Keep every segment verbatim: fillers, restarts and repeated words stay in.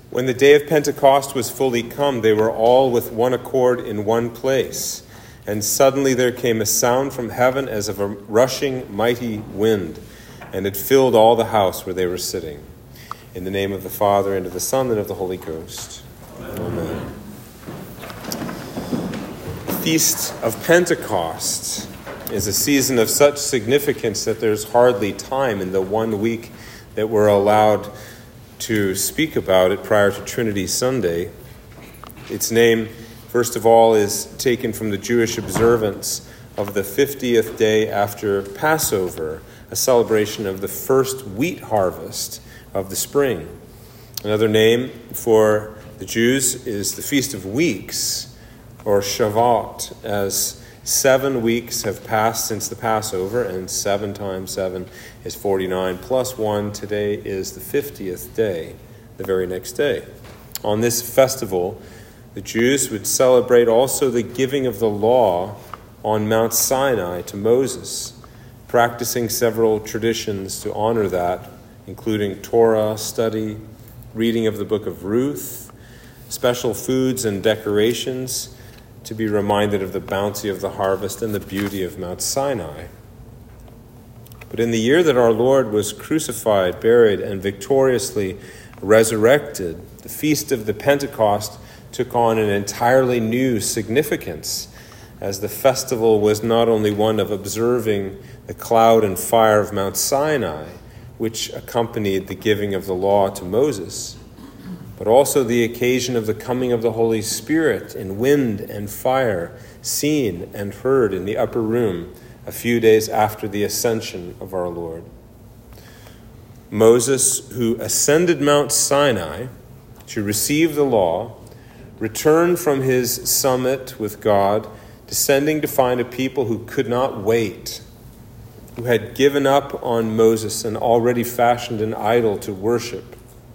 When the day of Pentecost was fully come, they were all with one accord in one place. And suddenly there came a sound from heaven as of a rushing mighty wind, and it filled all the house where they were sitting. In the name of the Father, and of the Son, and of the Holy Ghost. Amen. Amen. The Feast of Pentecost is a season of such significance that there's hardly time in the one week that we're allowed to speak about it prior to Trinity Sunday. Its name, first of all, is taken from the Jewish observance of the fiftieth day after Passover, a celebration of the first wheat harvest of the spring. Another name for the Jews is the Feast of Weeks, or Shavuot, as seven weeks have passed since the Passover, and seven times seven is forty-nine, plus one. Today is the fiftieth day, the very next day. On this festival, the Jews would celebrate also the giving of the law on Mount Sinai to Moses, practicing several traditions to honor that, including Torah study, reading of the book of Ruth, special foods and decorations, to be reminded of the bounty of the harvest and the beauty of Mount Sinai. But in the year that our Lord was crucified, buried, and victoriously resurrected, the feast of the Pentecost took on an entirely new significance, as the festival was not only one of observing the cloud and fire of Mount Sinai, which accompanied the giving of the law to Moses, but also the occasion of the coming of the Holy Spirit in wind and fire, seen and heard in the upper room a few days after the ascension of our Lord. Moses, who ascended Mount Sinai to receive the law, returned from his summit with God, descending to find a people who could not wait, who had given up on Moses and already fashioned an idol to worship.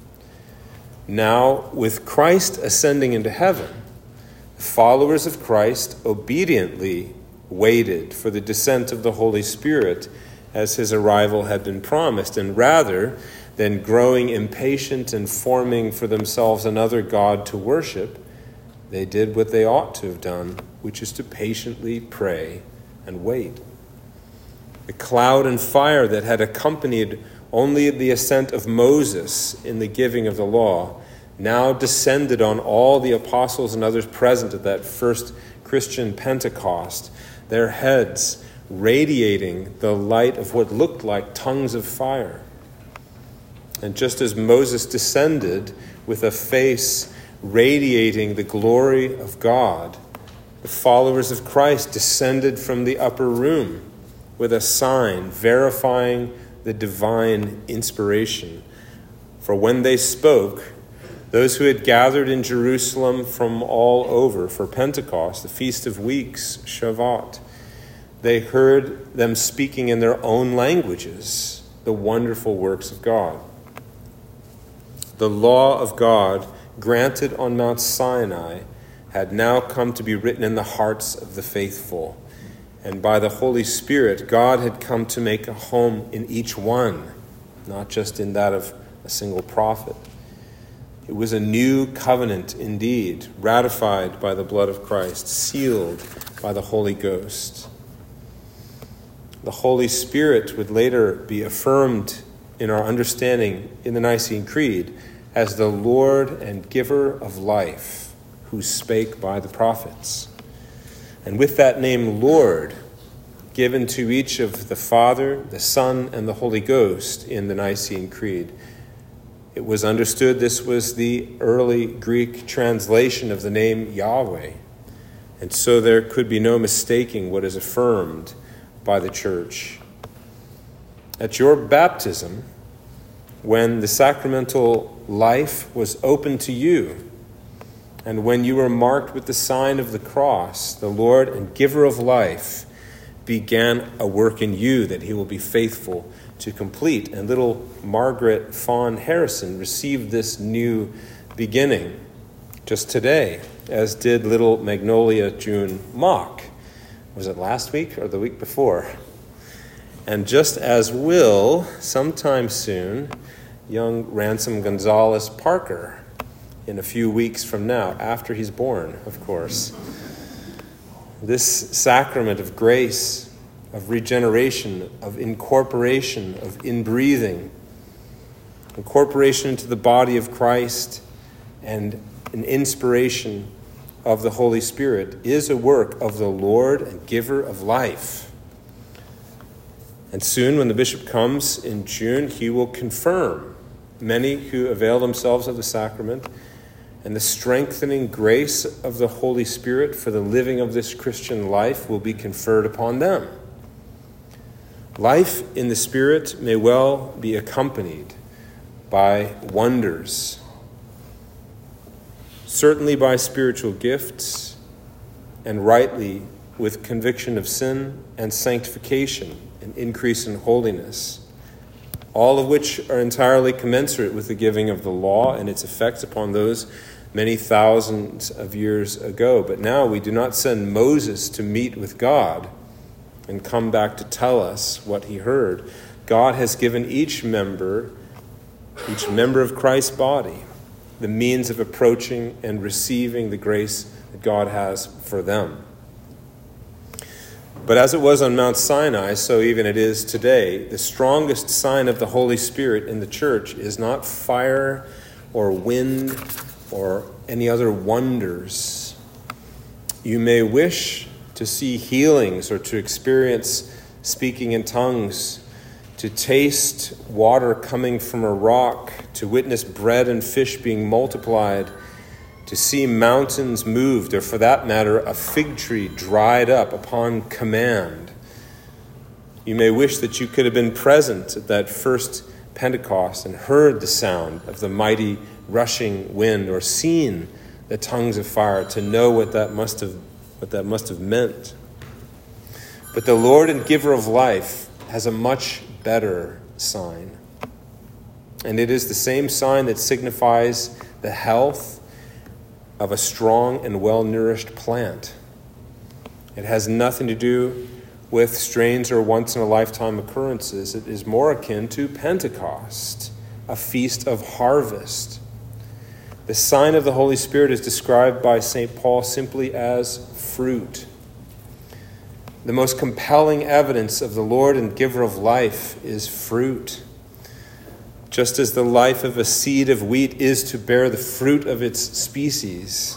Now, with Christ ascending into heaven, the followers of Christ obediently waited for the descent of the Holy Spirit as his arrival had been promised, and rather than growing impatient and forming for themselves another God to worship, they did what they ought to have done, which is to patiently pray and wait. The cloud and fire that had accompanied only the ascent of Moses in the giving of the law now descended on all the apostles and others present at that first Christian Pentecost, their heads radiating the light of what looked like tongues of fire. And just as Moses descended with a face radiating the glory of God, the followers of Christ descended from the upper room with a sign verifying the divine inspiration. For when they spoke, those who had gathered in Jerusalem from all over for Pentecost, the Feast of Weeks, Shavuot, they heard them speaking in their own languages the wonderful works of God. The law of God, granted on Mount Sinai, had now come to be written in the hearts of the faithful. And by the Holy Spirit, God had come to make a home in each one, not just in that of a single prophet. It was a new covenant indeed, ratified by the blood of Christ, sealed by the Holy Ghost. The Holy Spirit would later be affirmed in our understanding in the Nicene Creed as the Lord and giver of life, who spake by the prophets. And with that name Lord, given to each of the Father, the Son, and the Holy Ghost in the Nicene Creed, it was understood this was the early Greek translation of the name Yahweh. And so there could be no mistaking what is affirmed by the church. At your baptism, when the sacramental life was open to you, and when you were marked with the sign of the cross, the Lord and giver of life began a work in you that he will be faithful to complete. And little Margaret Fawn Harrison received this new beginning just today, as did little Magnolia June Mock. Was it last week or the week before? And just as will, sometime soon, young Ransom Gonzalez Parker in a few weeks from now, after he's born, of course. This sacrament of grace, of regeneration, of incorporation, of inbreathing, incorporation into the body of Christ, and an inspiration of the Holy Spirit, is a work of the Lord and giver of life. And soon, when the bishop comes in June, he will confirm many who avail themselves of the sacrament, and the strengthening grace of the Holy Spirit for the living of this Christian life will be conferred upon them. Life in the Spirit may well be accompanied by wonders, certainly by spiritual gifts, and rightly with conviction of sin and sanctification and increase in holiness, all of which are entirely commensurate with the giving of the law and its effects upon those many thousands of years ago. But now we do not send Moses to meet with God and come back to tell us what he heard. God has given each member, each member of Christ's body, the means of approaching and receiving the grace that God has for them. But as it was on Mount Sinai, so even it is today. The strongest sign of the Holy Spirit in the church is not fire or wind or any other wonders. You may wish to see healings or to experience speaking in tongues, to taste water coming from a rock, to witness bread and fish being multiplied, to see mountains moved, or for that matter, a fig tree dried up upon command. You may wish that you could have been present at that first Pentecost and heard the sound of the mighty rushing wind, or seen the tongues of fire, to know what that must have, what that must have meant. But the Lord and giver of life has a much better sign. And it is the same sign that signifies the health of a strong and well-nourished plant. It has nothing to do with strange or once-in-a-lifetime occurrences. It is more akin to Pentecost, a feast of harvest. The sign of the Holy Spirit is described by Saint Paul simply as fruit. The most compelling evidence of the Lord and giver of life is fruit. Just as the life of a seed of wheat is to bear the fruit of its species,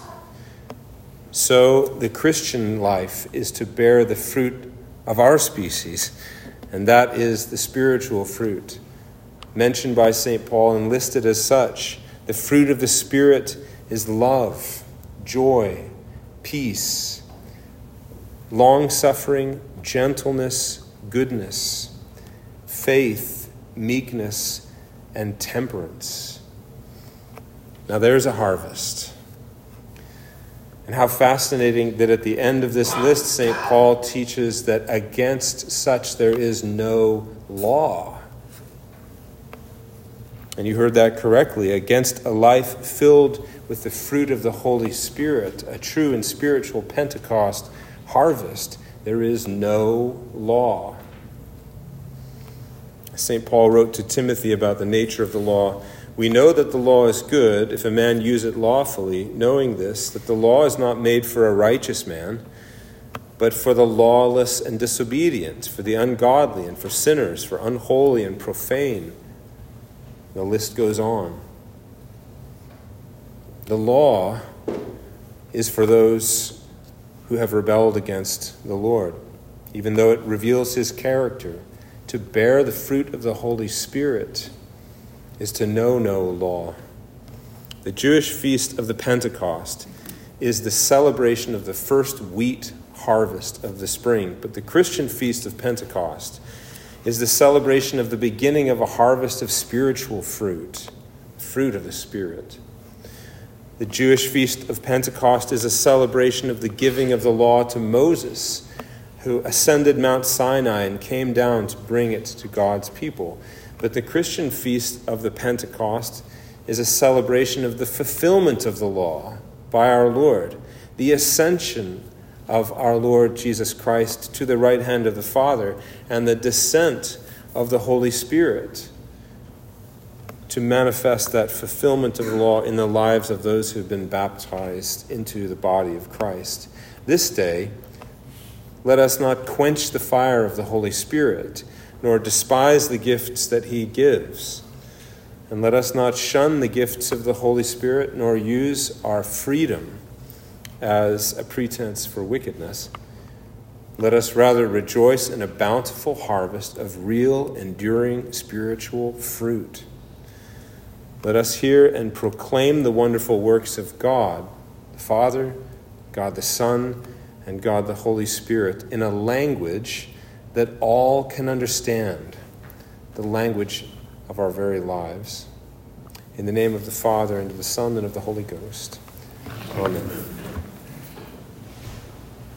so the Christian life is to bear the fruit of our species, and that is the spiritual fruit, mentioned by Saint Paul and listed as such. The fruit of the Spirit is love, joy, peace, long-suffering, gentleness, goodness, faith, meekness, and temperance. Now there's a harvest. And how fascinating that at the end of this list, Saint Paul teaches that against such there is no law. And you heard that correctly. Against a life filled with the fruit of the Holy Spirit, a true and spiritual Pentecost harvest, there is no law. Saint Paul wrote to Timothy about the nature of the law. We know that the law is good if a man use it lawfully, knowing this, that the law is not made for a righteous man, but for the lawless and disobedient, for the ungodly and for sinners, for unholy and profane. The list goes on. The law is for those who have rebelled against the Lord, even though it reveals his character. To bear the fruit of the Holy Spirit is to know no law. The Jewish feast of the Pentecost is the celebration of the first wheat harvest of the spring, but the Christian feast of Pentecost is the celebration of the beginning of a harvest of spiritual fruit, fruit of the Spirit. The Jewish feast of Pentecost is a celebration of the giving of the law to Moses, who ascended Mount Sinai and came down to bring it to God's people. But the Christian feast of the Pentecost is a celebration of the fulfillment of the law by our Lord, the ascension of our Lord Jesus Christ to the right hand of the Father, and the descent of the Holy Spirit to manifest that fulfillment of the law in the lives of those who have been baptized into the body of Christ. This day, let us not quench the fire of the Holy Spirit, nor despise the gifts that he gives. And let us not shun the gifts of the Holy Spirit, nor use our freedom as a pretense for wickedness. Let us rather rejoice in a bountiful harvest of real, enduring spiritual fruit. Let us hear and proclaim the wonderful works of God, the Father, God the Son, and God the Holy Spirit in a language that all can understand, the language of our very lives. In the name of the Father, and of the Son, and of the Holy Ghost. Amen.